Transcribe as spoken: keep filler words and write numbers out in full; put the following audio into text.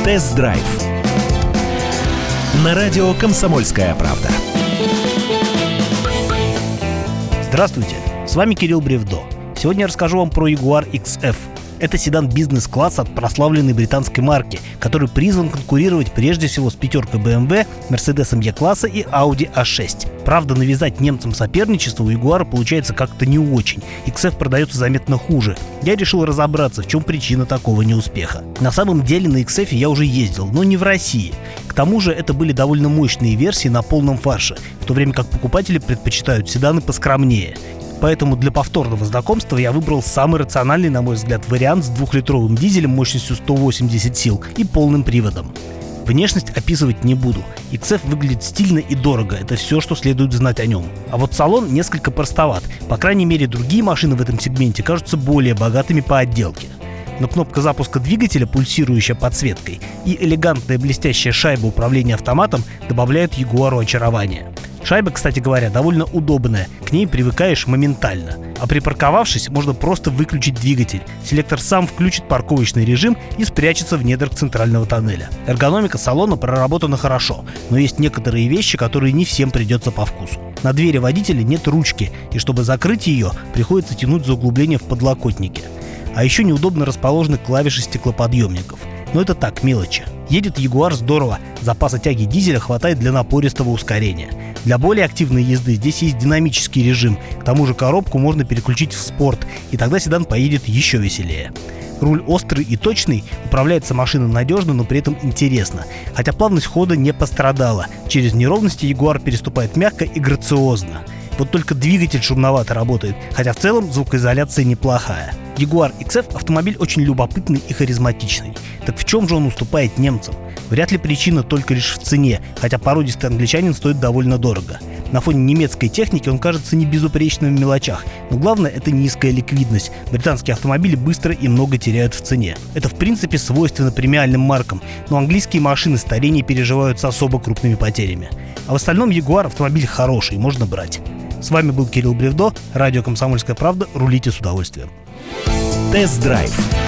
Тест-драйв на радио «Комсомольская правда». Здравствуйте, с вами Кирилл Бревдо. Сегодня я расскажу вам про Jaguar икс эф. Это седан бизнес-класса от прославленной британской марки, который призван конкурировать прежде всего с пятеркой бэ эм вэ, Mercedes E-класса и Audi а шесть. Правда, навязать немцам соперничество у Jaguar получается как-то не очень. икс эф продается заметно хуже. Я решил разобраться, в чем причина такого неуспеха. На самом деле на икс эф я уже ездил, но не в России. К тому же это были довольно мощные версии на полном фарше, в то время как покупатели предпочитают седаны поскромнее. Поэтому для повторного знакомства я выбрал самый рациональный, на мой взгляд, вариант с двухлитровым дизелем мощностью сто восемьдесят сил и полным приводом. Внешность описывать не буду. икс эф выглядит стильно и дорого, это все, что следует знать о нем. А вот салон несколько простоват. По крайней мере, другие машины в этом сегменте кажутся более богатыми по отделке. Но кнопка запуска двигателя, пульсирующая подсветкой, и элегантная блестящая шайба управления автоматом добавляют Ягуару очарования. Шайба, кстати говоря, довольно удобная, к ней привыкаешь моментально. А припарковавшись, можно просто выключить двигатель. Селектор сам включит парковочный режим и спрячется в недрах центрального тоннеля. Эргономика салона проработана хорошо, но есть некоторые вещи, которые не всем придется по вкусу. На двери водителя нет ручки, и чтобы закрыть ее, приходится тянуть за углубление в подлокотнике. А еще неудобно расположены клавиши стеклоподъемников. Но это так, мелочи. Едет Jaguar здорово, запаса тяги дизеля хватает для напористого ускорения. Для более активной езды здесь есть динамический режим, к тому же коробку можно переключить в спорт, и тогда седан поедет еще веселее. Руль острый и точный, управляется машина надежно, но при этом интересно. Хотя плавность хода не пострадала, через неровности Jaguar переступает мягко и грациозно. Вот только двигатель шумновато работает, хотя в целом звукоизоляция неплохая. Jaguar икс эф автомобиль очень любопытный и харизматичный. Так в чем же он уступает немцам? Вряд ли причина только лишь в цене, хотя породистый англичанин стоит довольно дорого. На фоне немецкой техники он кажется не безупречным в мелочах, но главное — это низкая ликвидность. Британские автомобили быстро и много теряют в цене. Это в принципе свойственно премиальным маркам, но английские машины старение переживают с особо крупными потерями. А в остальном Jaguar автомобиль хороший, можно брать. С вами был Кирилл Бревдо, радио «Комсомольская правда». Рулите с удовольствием. Тест-драйв